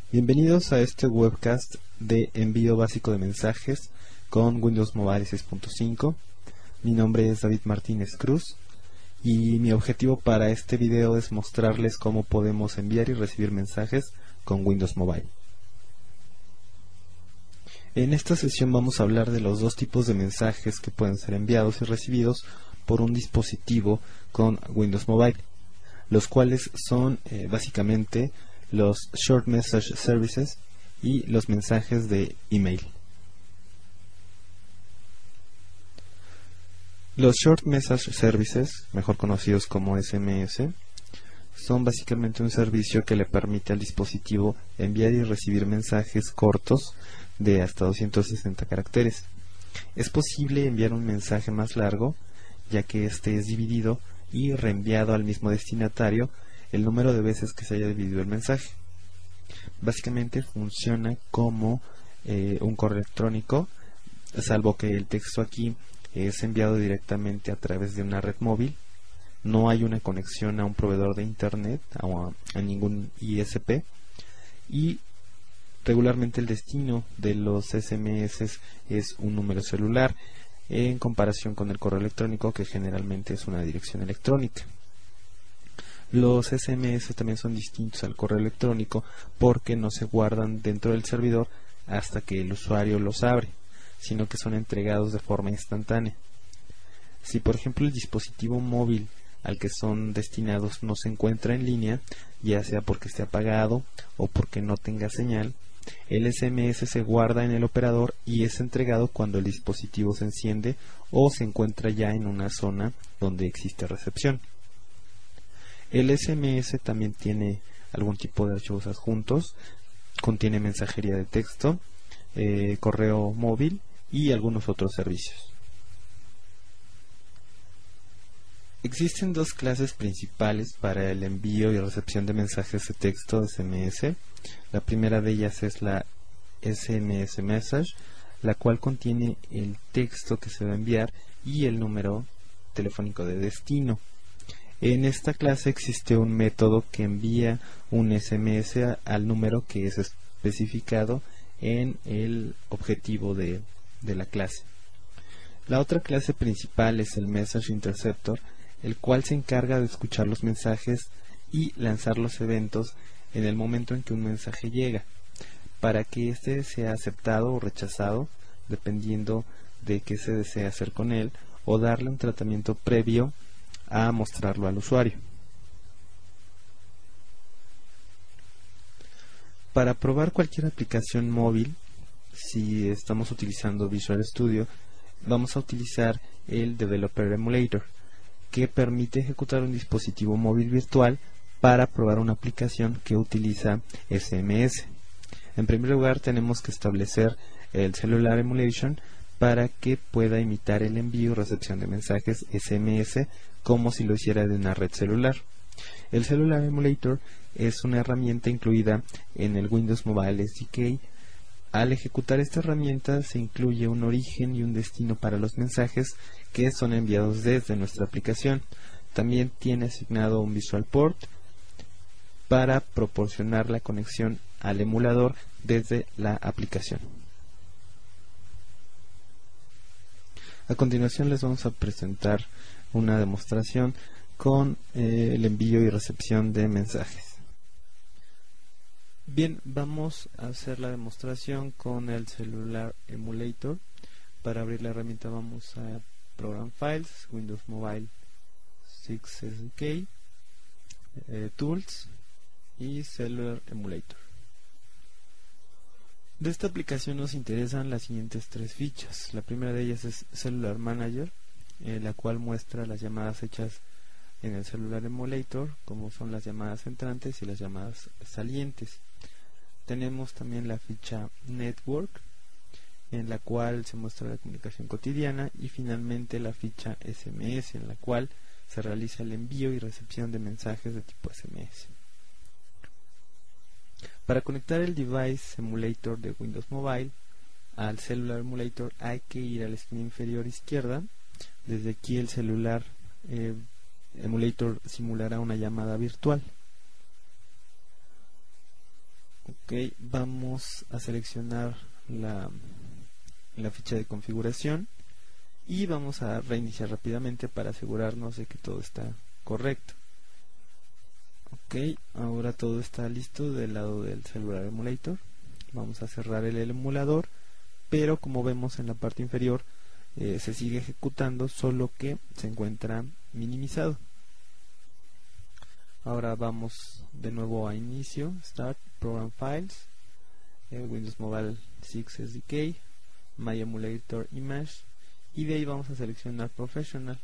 Bienvenidos a este webcast de envío básico de mensajes con Windows Mobile 6.5. Mi nombre es David Martínez Cruz y mi objetivo para este video es mostrarles cómo podemos enviar y recibir mensajes con Windows Mobile. En esta sesión vamos a hablar de los dos tipos de mensajes que pueden ser enviados y recibidos por un dispositivo con Windows Mobile, los cuales son básicamente los Short Message Services y los mensajes de email. Los Short Message Services, mejor conocidos como SMS, son básicamente un servicio que le permite al dispositivo enviar y recibir mensajes cortos de hasta 260 caracteres. Es posible enviar un mensaje más largo, ya que este es dividido y reenviado al mismo destinatario el número de veces que se haya dividido el mensaje. Básicamente funciona como un correo electrónico, salvo que el texto aquí es enviado directamente a través de una red móvil. No hay una conexión a un proveedor de internet o a ningún ISP, y regularmente el destino de los SMS es un número celular en comparación con el correo electrónico, que generalmente es una dirección electrónica. Los SMS también son distintos al correo electrónico porque no se guardan dentro del servidor hasta que el usuario los abre, sino que son entregados de forma instantánea. Si por ejemplo el dispositivo móvil al que son destinados no se encuentra en línea, ya sea porque esté apagado o porque no tenga señal, el SMS se guarda en el operador y es entregado cuando el dispositivo se enciende o se encuentra ya en una zona donde existe recepción. El SMS también tiene algún tipo de archivos adjuntos, contiene mensajería de texto, correo móvil y algunos otros servicios. Existen dos clases principales para el envío y recepción de mensajes de texto de SMS. La primera de ellas es la SMS Message, la cual contiene el texto que se va a enviar y el número telefónico de destino. En esta clase existe un método que envía un SMS al número que es especificado en el objetivo de la clase. La otra clase principal es el Message Interceptor, el cual se encarga de escuchar los mensajes y lanzar los eventos en el momento en que un mensaje llega, para que éste sea aceptado o rechazado, dependiendo de qué se desea hacer con él, o darle un tratamiento previo a mostrarlo al usuario. Para probar cualquier aplicación móvil, si estamos utilizando Visual Studio, vamos a utilizar el Developer Emulator, que permite ejecutar un dispositivo móvil virtual para probar una aplicación que utiliza SMS. En primer lugar, tenemos que establecer el Cellular Emulation para que pueda imitar el envío y recepción de mensajes SMS como si lo hiciera de una red celular. El Cellular Emulator es una herramienta incluida en el Windows Mobile SDK. Al ejecutar esta herramienta se incluye un origen y un destino para los mensajes que son enviados desde nuestra aplicación. También tiene asignado un Visual Port para proporcionar la conexión al emulador desde la aplicación. A continuación les vamos a presentar una demostración con el envío y recepción de mensajes. Bien, vamos a hacer la demostración con el Cellular Emulator. Para abrir la herramienta vamos a Program Files, Windows Mobile 6 SDK, Tools y Cellular Emulator. De esta aplicación nos interesan las siguientes tres fichas. La primera de ellas es Cellular Manager, la cual muestra las llamadas hechas en el Cellular Emulator, como son las llamadas entrantes y las llamadas salientes. Tenemos también la ficha Network, en la cual se muestra la comunicación cotidiana, y finalmente la ficha SMS, en la cual se realiza el envío y recepción de mensajes de tipo SMS. Para conectar el Device Emulator de Windows Mobile al Cellular Emulator hay que ir a la esquina inferior izquierda. Desde aquí el Cellular Emulator simulará una llamada virtual. Ok, vamos a seleccionar la ficha de configuración y vamos a reiniciar rápidamente para asegurarnos de que todo está correcto. Ok, ahora todo está listo del lado del Cellular Emulator. Vamos a cerrar el emulador, pero como vemos en la parte inferior se sigue ejecutando, solo que se encuentra minimizado. Ahora vamos de nuevo a inicio, Start, Program Files, Windows Mobile 6 SDK, My Emulator Image, y de ahí vamos a seleccionar Professional.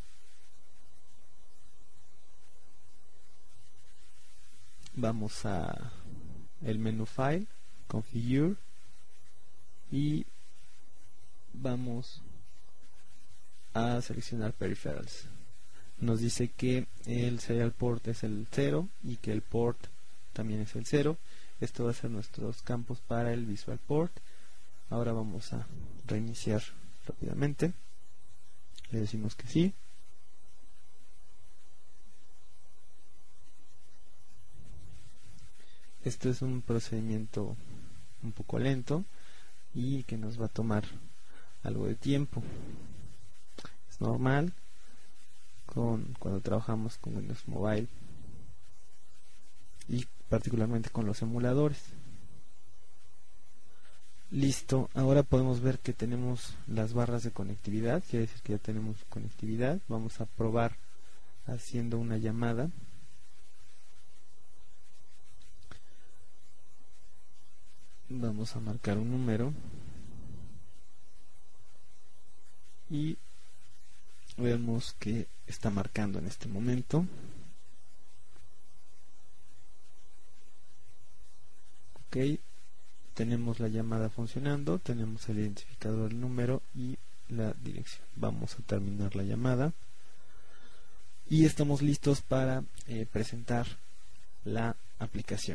Vamos a el menú File, Configure, y vamos a seleccionar Peripherals. Nos dice que el serial port es el 0 y que el port también es el 0. Esto va a ser nuestros campos para el Visual Port. Ahora vamos a reiniciar rápidamente. Le decimos que sí. Esto es un procedimiento un poco lento y que nos va a tomar algo de tiempo. Es normal cuando trabajamos con Windows Mobile y particularmente con los emuladores. Listo, ahora podemos ver que tenemos las barras de conectividad, quiere decir que ya tenemos conectividad. Vamos a probar haciendo una llamada. Vamos a marcar un número y vemos que está marcando en este momento. Ok, tenemos la llamada funcionando, tenemos el identificador del número y la dirección. Vamos a terminar la llamada y estamos listos para presentar la aplicación.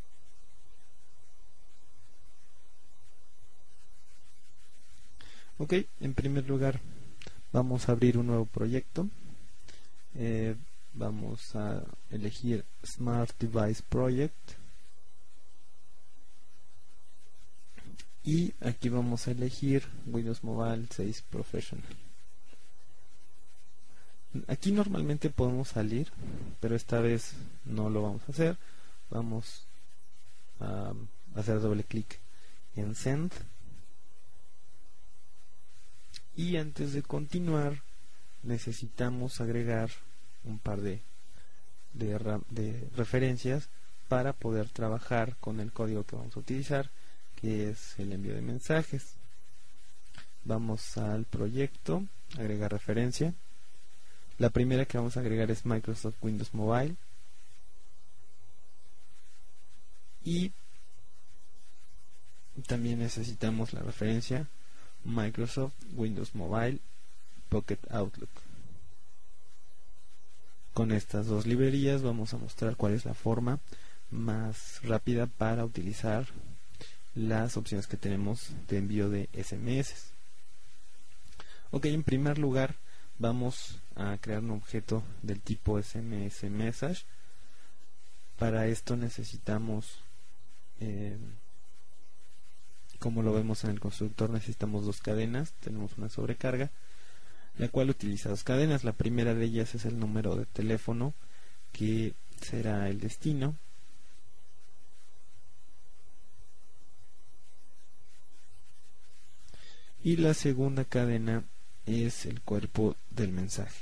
Ok, en primer lugar vamos a abrir un nuevo proyecto. Vamos a elegir Smart Device Project y aquí vamos a elegir Windows Mobile 6 Professional. Aquí normalmente podemos salir, pero esta vez no lo vamos a hacer. Vamos a hacer doble clic en Send. Y antes de continuar necesitamos agregar un par de referencias para poder trabajar con el código que vamos a utilizar, que es el envío de mensajes. Vamos al proyecto, agregar referencia. La primera que vamos a agregar es Microsoft Windows Mobile y también necesitamos la referencia Microsoft Windows Mobile Pocket Outlook. Con estas dos librerías vamos a mostrar cuál es la forma más rápida para utilizar las opciones que tenemos de envío de SMS. Ok, en primer lugar vamos a crear un objeto del tipo SMS Message. Para esto necesitamos como lo vemos en el constructor, necesitamos dos cadenas. Tenemos una sobrecarga, la cual utiliza dos cadenas. La primera de ellas es el número de teléfono, que será el destino. Y la segunda cadena es el cuerpo del mensaje.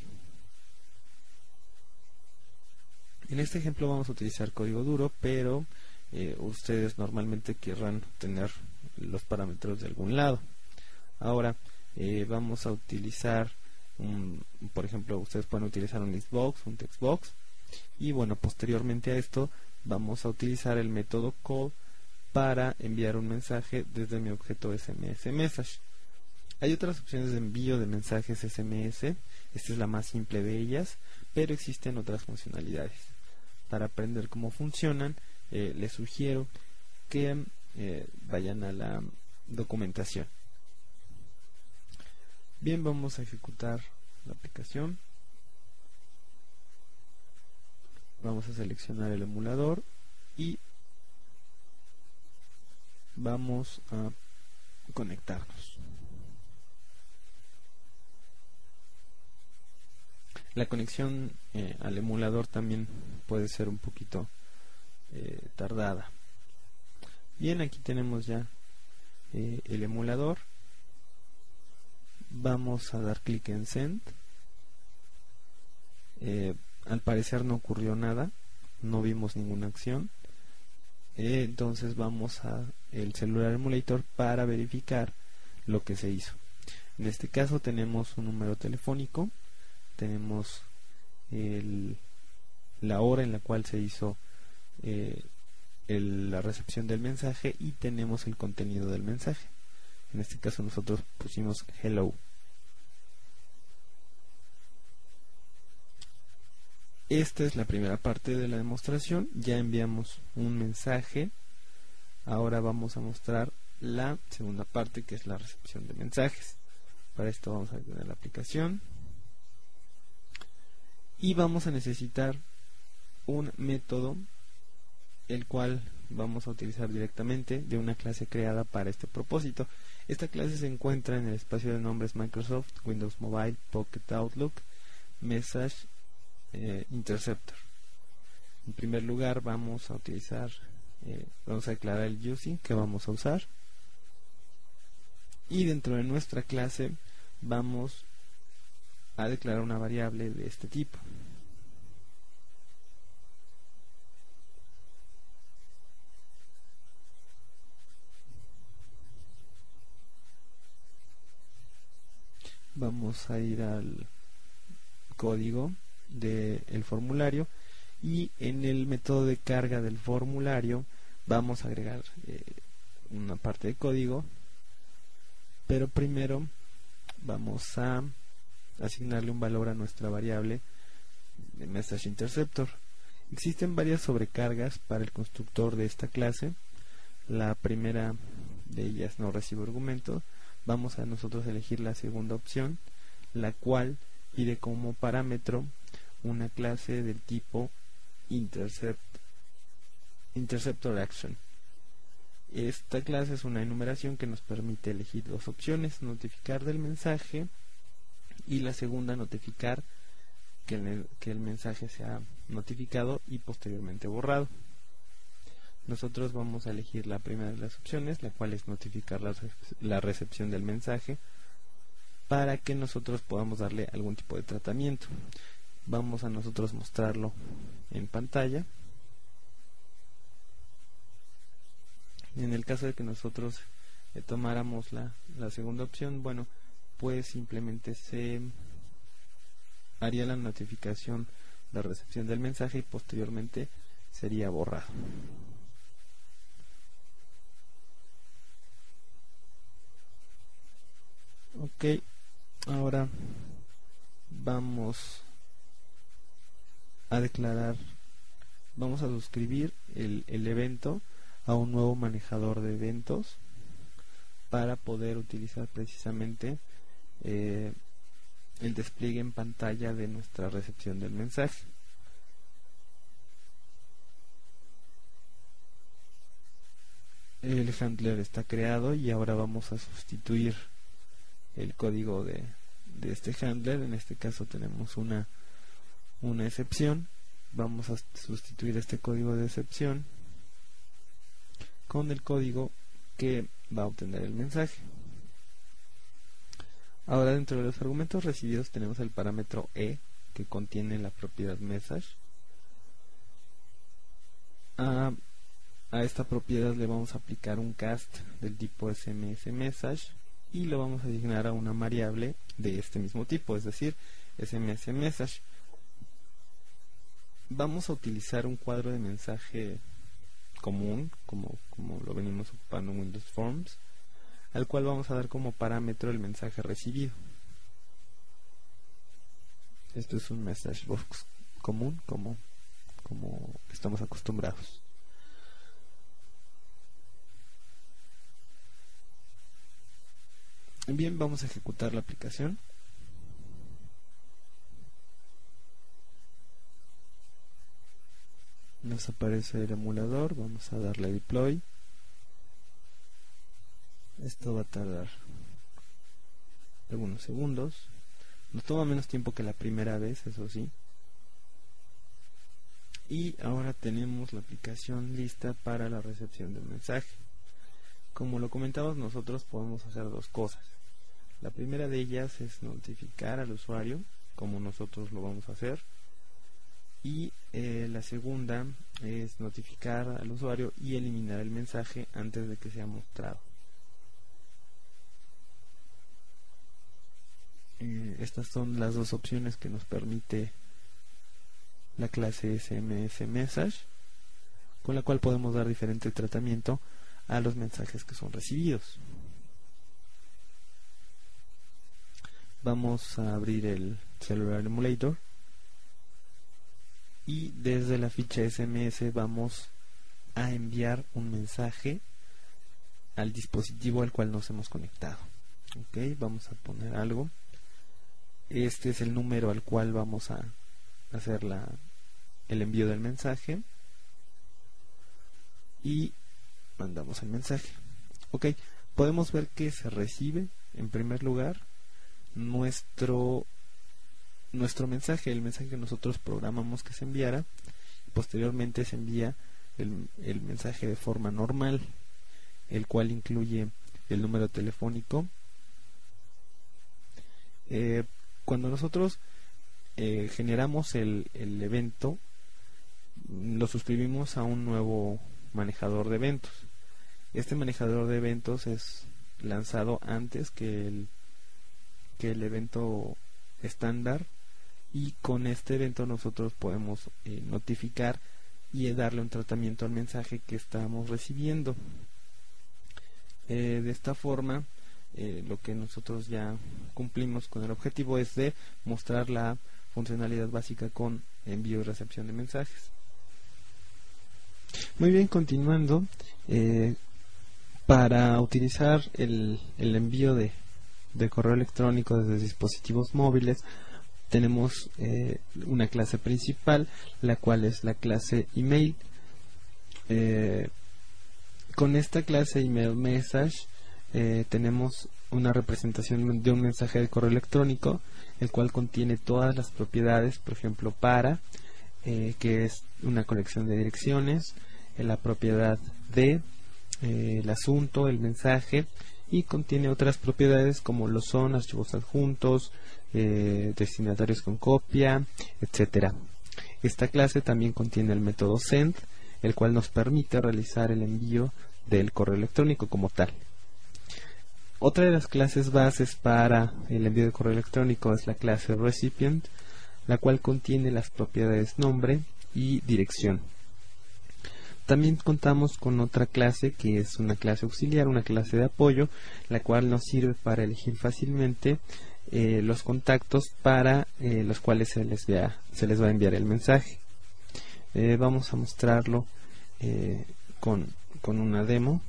En este ejemplo vamos a utilizar código duro, pero ustedes normalmente querrán tener los parámetros de algún lado. Ahora vamos a utilizar por ejemplo, ustedes pueden utilizar un listbox, un textbox, y bueno, posteriormente a esto vamos a utilizar el método call para enviar un mensaje desde mi objeto SMS Message. Hay otras opciones de envío de mensajes SMS, esta es la más simple de ellas, pero existen otras funcionalidades. Para aprender cómo funcionan, les sugiero que vayan a la documentación. Bien, vamos a ejecutar la aplicación. Vamos a seleccionar el emulador y vamos a conectarnos. La conexión al emulador también puede ser un poquito tardada. Bien, aquí tenemos ya el emulador. Vamos a dar clic en Send. Al parecer no ocurrió nada, no vimos ninguna acción. Entonces vamos a el celular emulator para verificar lo que se hizo. En este caso tenemos un número telefónico, tenemos la hora en la cual se hizo la recepción del mensaje y tenemos el contenido del mensaje. En este caso nosotros pusimos hello. Esta es la primera parte de la demostración. Ya enviamos un mensaje. Ahora vamos a mostrar la segunda parte, que es la recepción de mensajes. Para esto vamos a tener la aplicación y vamos a necesitar un método el cual vamos a utilizar directamente de una clase creada para este propósito. Esta clase se encuentra en el espacio de nombres Microsoft Windows Mobile Pocket Outlook Message Interceptor. En primer lugar vamos a utilizar vamos a declarar el using que vamos a usar, y dentro de nuestra clase vamos a declarar una variable de este tipo. Vamos a ir al código del formulario y en el método de carga del formulario vamos a agregar una parte de código, pero primero vamos a asignarle un valor a nuestra variable de Message Interceptor. Existen varias sobrecargas para el constructor de esta clase. La primera de ellas no recibe argumento. Vamos a nosotros elegir la segunda opción, la cual pide como parámetro una clase del tipo Interceptor Action. Esta clase es una enumeración que nos permite elegir dos opciones: notificar del mensaje, y la segunda, notificar que el mensaje sea notificado y posteriormente borrado. Nosotros vamos a elegir la primera de las opciones, la cual es notificar la recepción del mensaje, para que nosotros podamos darle algún tipo de tratamiento. Vamos a nosotros mostrarlo en pantalla. En el caso de que nosotros tomáramos la segunda opción, bueno, pues simplemente se haría la notificación de recepción del mensaje y posteriormente sería borrado. Ok, ahora vamos a declarar, vamos a suscribir el evento a un nuevo manejador de eventos para poder utilizar precisamente el despliegue en pantalla de nuestra recepción del mensaje. El handler está creado y ahora vamos a sustituir el código de este handler. En este caso tenemos una excepción. Vamos a sustituir este código de excepción con el código que va a obtener el mensaje. Ahora, dentro de los argumentos recibidos tenemos el parámetro e, que contiene la propiedad message. A esta propiedad le vamos a aplicar un cast del tipo SMS message y lo vamos a asignar a una variable de este mismo tipo, es decir, SMS message. Vamos a utilizar un cuadro de mensaje común, como lo venimos ocupando en Windows Forms, al cual vamos a dar como parámetro el mensaje recibido. Esto es un message box común, como estamos acostumbrados. Bien, vamos a ejecutar la aplicación. Nos aparece el emulador, vamos a darle a deploy. Esto va a tardar algunos segundos. Nos toma menos tiempo que la primera vez, eso sí. Y ahora tenemos la aplicación lista para la recepción del mensaje. Como lo comentamos, nosotros podemos hacer dos cosas. La primera de ellas es notificar al usuario, como nosotros lo vamos a hacer. Y la segunda es notificar al usuario y eliminar el mensaje antes de que sea mostrado. Estas son las dos opciones que nos permite la clase SMS Message, con la cual podemos dar diferente tratamiento a los mensajes que son recibidos. Vamos a abrir el Cellular Emulator y desde la ficha SMS vamos a enviar un mensaje al dispositivo al cual nos hemos conectado. Ok, vamos a poner algo. Este es el número al cual vamos a hacer el envío del mensaje y mandamos el mensaje. Ok, podemos ver que se recibe en primer lugar nuestro mensaje, el mensaje que nosotros programamos que se enviara. Posteriormente se envía el mensaje de forma normal, el cual incluye el número telefónico. Cuando nosotros generamos el evento, lo suscribimos a un nuevo manejador de eventos. Este manejador de eventos es lanzado antes que el evento estándar, y con este evento nosotros podemos notificar y darle un tratamiento al mensaje que estamos recibiendo. De esta forma, lo que nosotros ya cumplimos con el objetivo es de mostrar la funcionalidad básica con envío y recepción de mensajes. Muy bien, continuando, para utilizar el envío de correo electrónico desde dispositivos móviles, tenemos una clase principal, la cual es la clase email. Con esta clase email message tenemos una representación de un mensaje de correo electrónico, el cual contiene todas las propiedades, por ejemplo, que es una colección de direcciones, la propiedad de, el asunto, el mensaje, y contiene otras propiedades como lo son archivos adjuntos, destinatarios con copia, etcétera. Esta clase también contiene el método send, el cual nos permite realizar el envío del correo electrónico como tal. Otra de las clases bases para el envío de correo electrónico es la clase recipient, la cual contiene las propiedades nombre y dirección. También contamos con otra clase que es una clase auxiliar, una clase de apoyo, la cual nos sirve para elegir fácilmente los contactos para los cuales se les va a enviar el mensaje. Vamos a mostrarlo con una demo.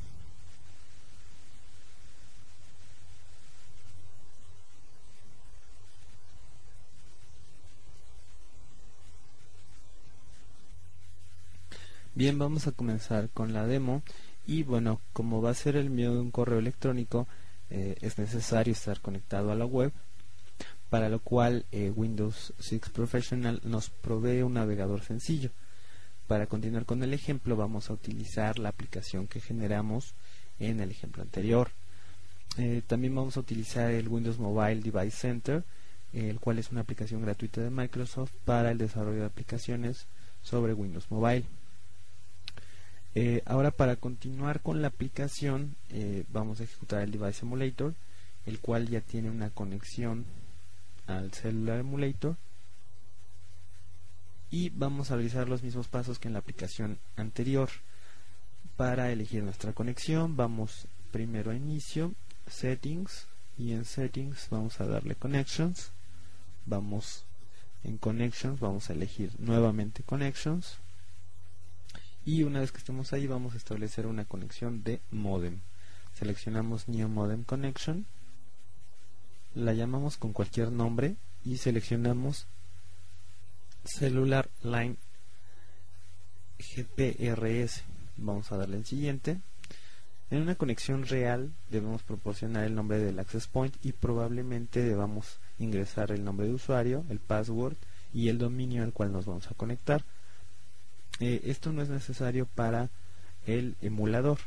Bien, vamos a comenzar con la demo. Y bueno, como va a ser el envío de un correo electrónico, es necesario estar conectado a la web, para lo cual Windows 6 Professional nos provee un navegador sencillo. Para continuar con el ejemplo, vamos a utilizar la aplicación que generamos en el ejemplo anterior. También vamos a utilizar el Windows Mobile Device Center, el cual es una aplicación gratuita de Microsoft para el desarrollo de aplicaciones sobre Windows Mobile. Ahora, para continuar con la aplicación, vamos a ejecutar el Device Emulator, el cual ya tiene una conexión al Cellular Emulator, y vamos a realizar los mismos pasos que en la aplicación anterior. Para elegir nuestra conexión, vamos primero a Inicio, Settings, y en Settings vamos a darle Connections. Vamos en Connections, vamos a elegir nuevamente Connections, y una vez que estemos ahí vamos a establecer una conexión de modem. Seleccionamos New Modem Connection, la llamamos con cualquier nombre y seleccionamos Cellular Line GPRS. Vamos a darle en siguiente. En una conexión real debemos proporcionar el nombre del access point y probablemente debamos ingresar el nombre de usuario, el password y el dominio al cual nos vamos a conectar. Esto no es necesario para el emulador.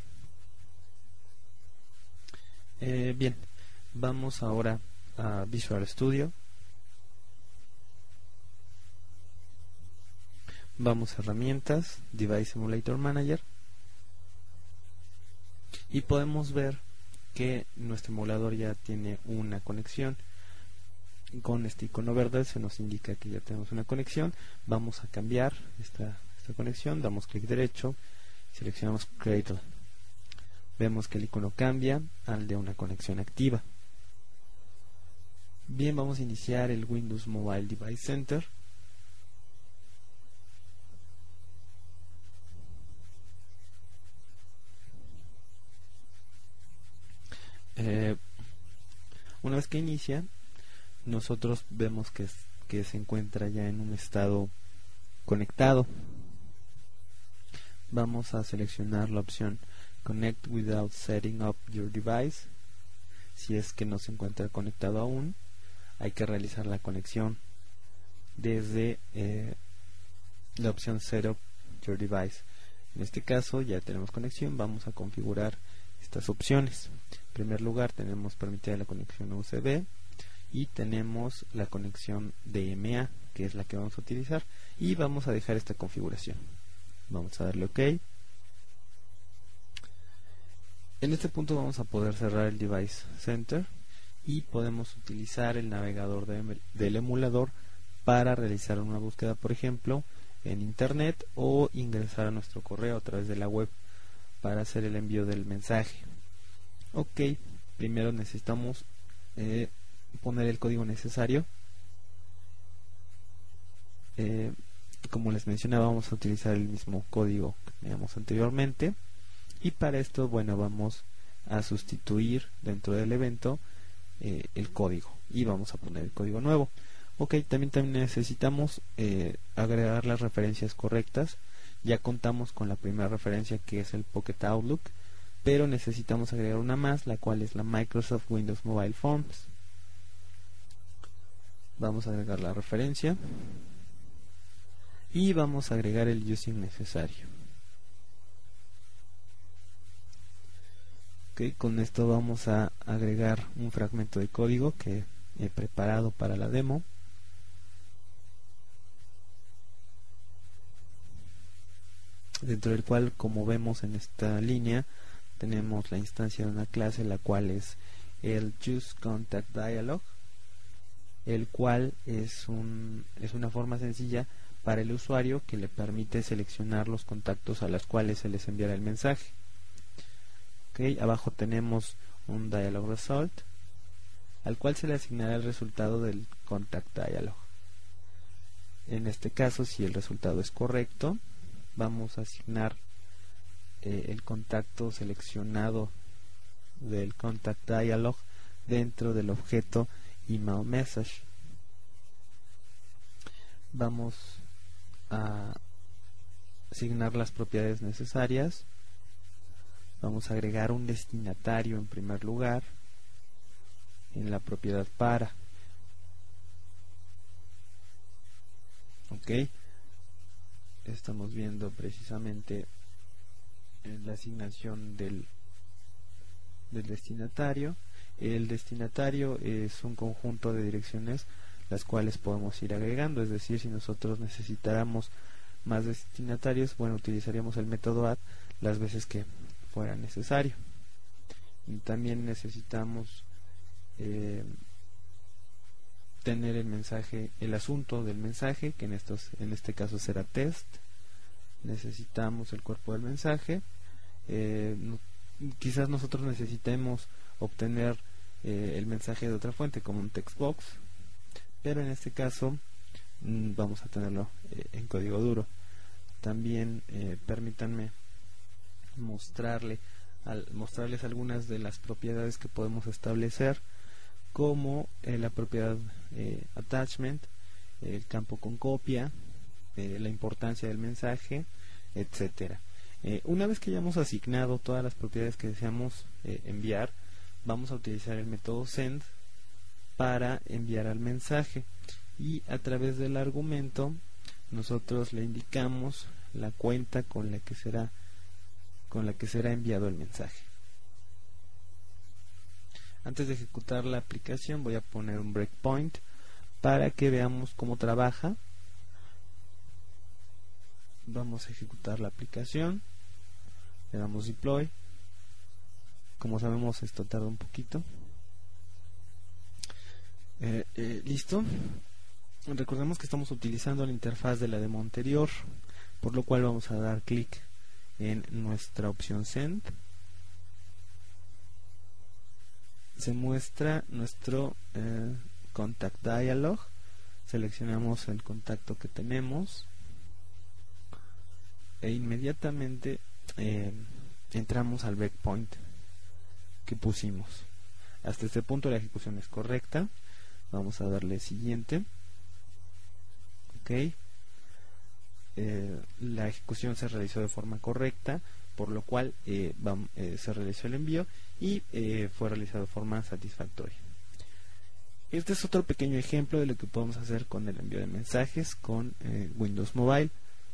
Bien, vamos ahora a Visual Studio. Vamos a herramientas, Device Emulator Manager, y podemos ver que nuestro emulador ya tiene una conexión. Con este icono verde se nos indica que ya tenemos una conexión. Vamos a cambiar esta conexión, damos clic derecho, seleccionamos Cradle. Vemos que el icono cambia al de una conexión activa. Bien, vamos a iniciar el Windows Mobile Device Center. Una vez que inicia, nosotros vemos que se encuentra ya en un estado conectado. Vamos a seleccionar la opción Connect without setting up your device. Si es que no se encuentra conectado aún, hay que realizar la conexión desde la opción Setup your device. En este caso ya tenemos conexión. Vamos a configurar estas opciones. En primer lugar tenemos permitida la conexión USB y tenemos la conexión DMA, que es la que vamos a utilizar, y vamos a dejar esta configuración. Vamos a darle OK. En este punto vamos a poder cerrar el Device Center y podemos utilizar el navegador del emulador para realizar una búsqueda, por ejemplo, en internet, o ingresar a nuestro correo a través de la web para hacer el envío del mensaje. Ok, primero necesitamos poner el código necesario. Como les mencionaba, vamos a utilizar el mismo código que teníamos anteriormente, y para esto, bueno, vamos a sustituir dentro del evento el código y vamos a poner el código nuevo. Ok, también necesitamos agregar las referencias correctas. Ya contamos con la primera referencia, que es el Pocket Outlook, pero necesitamos agregar una más, la cual es la Microsoft Windows Mobile Forms. Vamos a agregar la referencia y vamos a agregar el using necesario. Ok, con esto vamos a agregar un fragmento de código que he preparado para la demo. Dentro del cual, como vemos en esta línea, tenemos la instancia de una clase, la cual es el UseContactDialog, el cual es una forma sencilla para el usuario que le permite seleccionar los contactos a los cuales se les enviará el mensaje. Okay, abajo tenemos un Dialog Result, al cual se le asignará el resultado del Contact Dialog. En este caso, si el resultado es correcto, vamos a asignar el contacto seleccionado del Contact Dialog dentro del objeto Email Message. Vamos a asignar las propiedades necesarias. Vamos a agregar un destinatario en primer lugar en la propiedad para. Ok, estamos viendo precisamente en la asignación del destinatario. El destinatario es un conjunto de direcciones las cuales podemos ir agregando, es decir, si nosotros necesitáramos más destinatarios, bueno, utilizaríamos el método add las veces que fuera necesario. Y también necesitamos tener el mensaje, el asunto del mensaje, que en este caso será test. Necesitamos el cuerpo del mensaje. Quizás nosotros necesitemos obtener el mensaje de otra fuente, como un text box, pero en este caso vamos a tenerlo en código duro. También permítanme mostrarles algunas de las propiedades que podemos establecer, como la propiedad attachment, el campo con copia, la importancia del mensaje, etcétera. Una vez que hayamos asignado todas las propiedades que deseamos enviar, vamos a utilizar el método send para enviar al mensaje, y a través del argumento nosotros le indicamos la cuenta con la que será enviado el mensaje. Antes de ejecutar la aplicación voy a poner un breakpoint para que veamos cómo trabaja. Vamos a ejecutar la aplicación, le damos deploy. Como sabemos, esto tarda un poquito. Listo. Recordemos que estamos utilizando la interfaz de la demo anterior, por lo cual vamos a dar clic en nuestra opción send. Se muestra nuestro contact dialog. Seleccionamos el contacto que tenemos e inmediatamente entramos al breakpoint que pusimos. Hasta este punto la ejecución es correcta. Vamos a darle siguiente. Ok. La ejecución se realizó de forma correcta, por lo cual se realizó el envío y fue realizado de forma satisfactoria. Este es otro pequeño ejemplo de lo que podemos hacer con el envío de mensajes con Windows Mobile.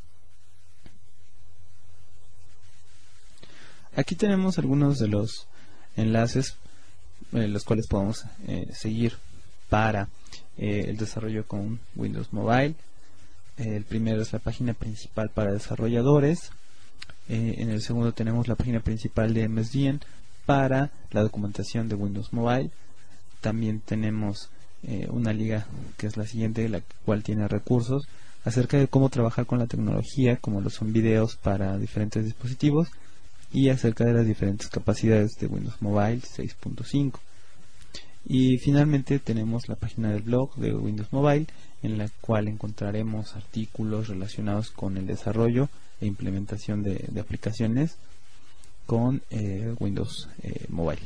Aquí tenemos algunos de los enlaces los cuales podemos seguir para el desarrollo con Windows Mobile. El primero es la página principal para desarrolladores. En el segundo tenemos la página principal de MSDN para la documentación de Windows Mobile. También tenemos una liga que es la siguiente, la cual tiene recursos acerca de cómo trabajar con la tecnología, como lo son videos para diferentes dispositivos, y acerca de las diferentes capacidades de Windows Mobile 6.5. Y finalmente tenemos la página del blog de Windows Mobile, en la cual encontraremos artículos relacionados con el desarrollo e implementación de aplicaciones con Windows Mobile.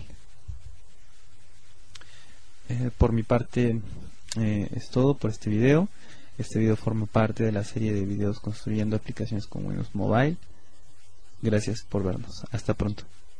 Por mi parte es todo por este video. Este video forma parte de la serie de videos construyendo aplicaciones con Windows Mobile. Gracias por vernos. Hasta pronto.